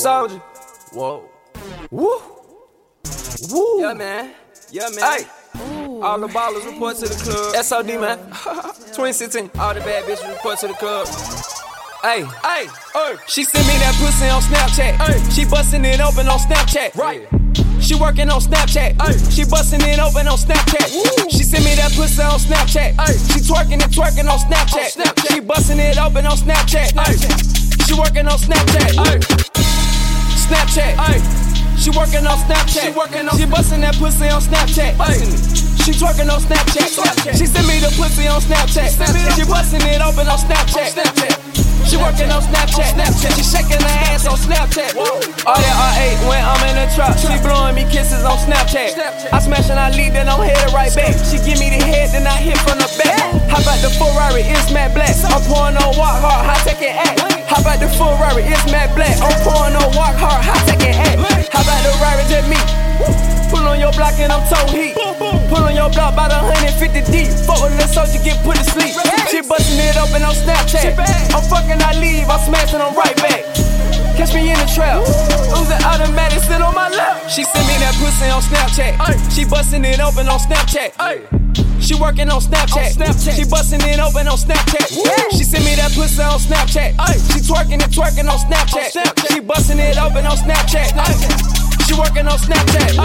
Soldier. Whoa. Woo. Woo. Yeah, man. Yeah, man. Hey. All the ballers report to the club. SOD, man. 2016. All the bad bitches report to the club. Hey, hey, she sent me that pussy on Snapchat. Ay. She bustin' it open on Snapchat. Right. She working on Snapchat. Ay. She bustin' it open on Snapchat. Woo. She sent me that pussy on Snapchat. Ay. She twerking on Snapchat. She bustin' it open on Snapchat. Ay. She working on Snapchat. Ay. Snapchat. Ay. She working on Snapchat. She bustin' that pussy on Snapchat. Ay. She twerking on Snapchat. She sent me the pussy on Snapchat. She bustin' it open on Snapchat. She working on Snapchat. She shaking her ass on Snapchat. All that R8 when I'm in the trap. She blowing me kisses on Snapchat. I smash and I lead, then I'm headed right back. She give me the head, then I hit from the back. How about the Ferrari? It's matte black. I'm pouring on walk hard, high tech and act. How about the Ferrari? It's matte black. I'm pouring on walk hard, high tech and act. How about the Rari just me? Pull on your block and I'm toe heat. Pull on your block about 150 deep. Fuck with the soldier, get put to sleep. She bustin' it open on Snapchat. I'm fucking, I leave, I smash and I'm right back. Catch me in the trap. Uzi automatic, sit on my lap. She sent me that pussy on Snapchat. She bustin' it open on Snapchat. She working on Snapchat. She bustin' it open on Snapchat. She sent me that pussy on Snapchat. She twerking on Snapchat. She bustin' it open on Snapchat. She working on Snapchat.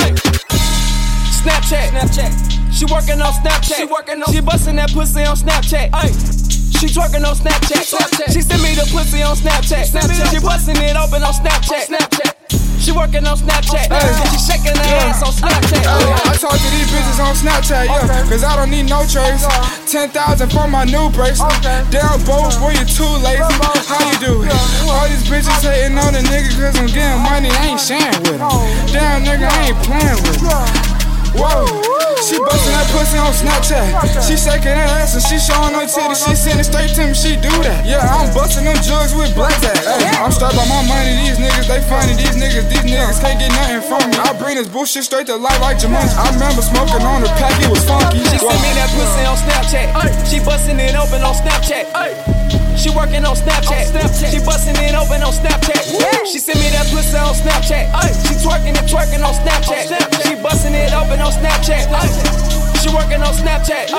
Snapchat. She working on Snapchat. She bustin' that pussy on Snapchat. She twerking on Snapchat. She sent me the pussy on Snapchat. She bustin' it open on Snapchat. She working on Snapchat. She shaking her ass on Snapchat. I talk to these bitches on Snapchat, yeah, cause I don't need no trace. 10,000 for my new bracelet. Damn, boy, you too lazy. How you do it? All these bitches hating on the nigga cause I'm getting money, I ain't sharing with them. Damn, nigga, I ain't playing with them. Whoa, she bustin' that pussy on Snapchat. She shaking her ass and she showing her titties. She send it straight to me, she do that. Yeah, I'm bustin' them jugs with blackjack. Hey, I'm strapped by my money, these niggas, they funny. These niggas can't get nothing from me. I bring this bullshit straight to life like Jumanji. I remember smoking on the pack, it was funky. She sent me that pussy on Snapchat. She bustin' it open on Snapchat. She working on Snapchat. She bustin' it open on Snapchat. She sent me that pussy on Snapchat. She twerking on Snapchat. She bustin' it open on Snapchat. She working on Snapchat.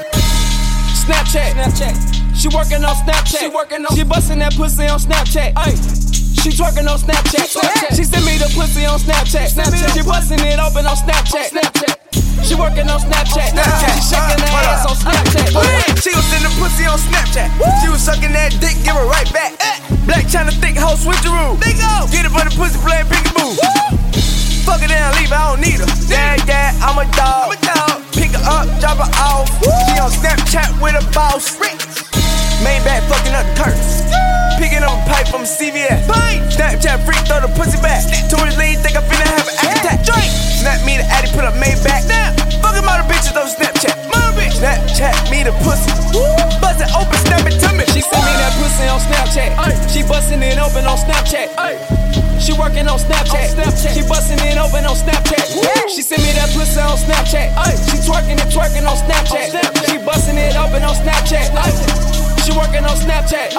Snapchat. She working on Snapchat. She bustin' that pussy on Snapchat. She twerking on Snapchat. She sent me the pussy on Snapchat. She bustin' it open on Snapchat. She working on Snapchat. She shaking her ass on Snapchat. She was in the pussy on Snapchat. She was sucking that dick, give her right back. Black China thick hoe, switcheroo. Get it for the pussy, playing peekaboo. Fuck her down, leave her, I don't need her. Yeah, I'm a dog. Pick her up, drop her off. She on Snapchat with a boss. Maybach fucking up the curtains. Picking up a pipe from CVS. Snapchat freak, throw the pussy back. Too much lean, think I finna have an attack. Snap me the addy, put up Maybach. Fucking all the bitches on Snapchat. Snapchat me the pussy. Bust it open, snap it to me. She sent me that pussy on Snapchat. She bustin' it open on Snapchat. She working on Snapchat. She bustin' it open on Snapchat. She sent me that pussy on Snapchat. She twerking on Snapchat. She bustin' it open on Snapchat. She working on Snapchat.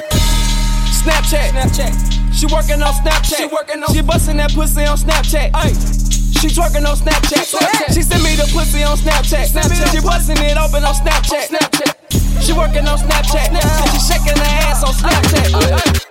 Snapchat. She working on Snapchat. She bustin' that pussy on Snapchat. She twerking on Snapchat. She sent me the pussy on Snapchat. She bustin' it open on Snapchat. She working on Snapchat. She shaking her ass on Snapchat.